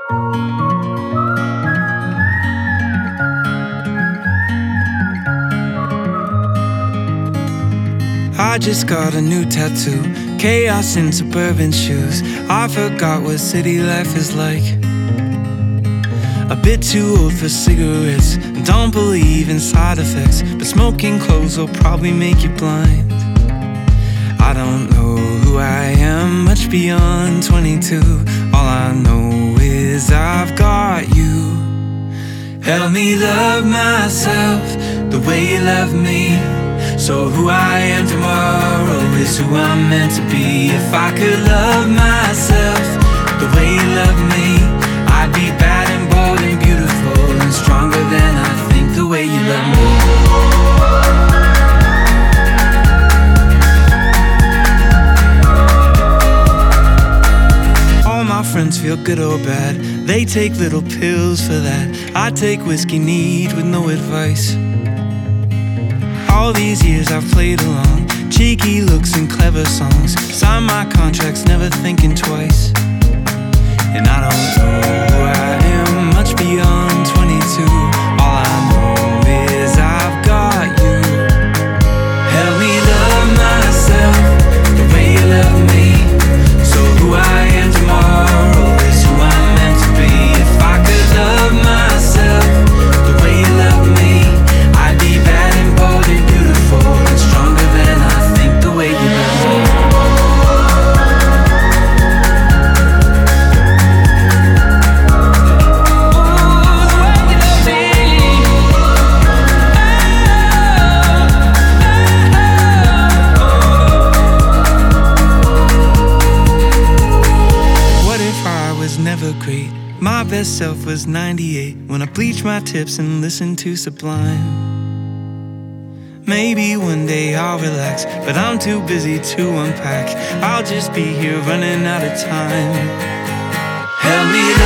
I just got a new tattoo, chaos in suburban shoes. I forgot what city life is like. A bit too old for cigarettes, don't believe in side effects, but smoking clothes will probably make you blind. I don't know who I am much beyond 22. All I know is I've got you. Help me love myself the way you love me, so who I am tomorrow is who I'm meant to be. If I could love myself the way you love me, I'd be bad and bold and beautiful and stronger than I think the way you love me. All my friends feel good or bad, they take little pills for that. I take whiskey neat with no advice. All these years I've played along, cheeky looks and clever songs, sign my contracts never thinking twice. And I don't know who I am much beyond 22. All I know is I've got you. Help me love myself the way you love me, so who I am tomorrow is who I'm meant to be. If I could love myself the way you love me, I'd be bad and bold and beautiful and stronger than I think the way you love me. Never great. My best self was 98 when I bleached my tips and listened to Sublime. Maybe one day I'll relax, but I'm too busy to unpack. I'll just be here running out of time. Help me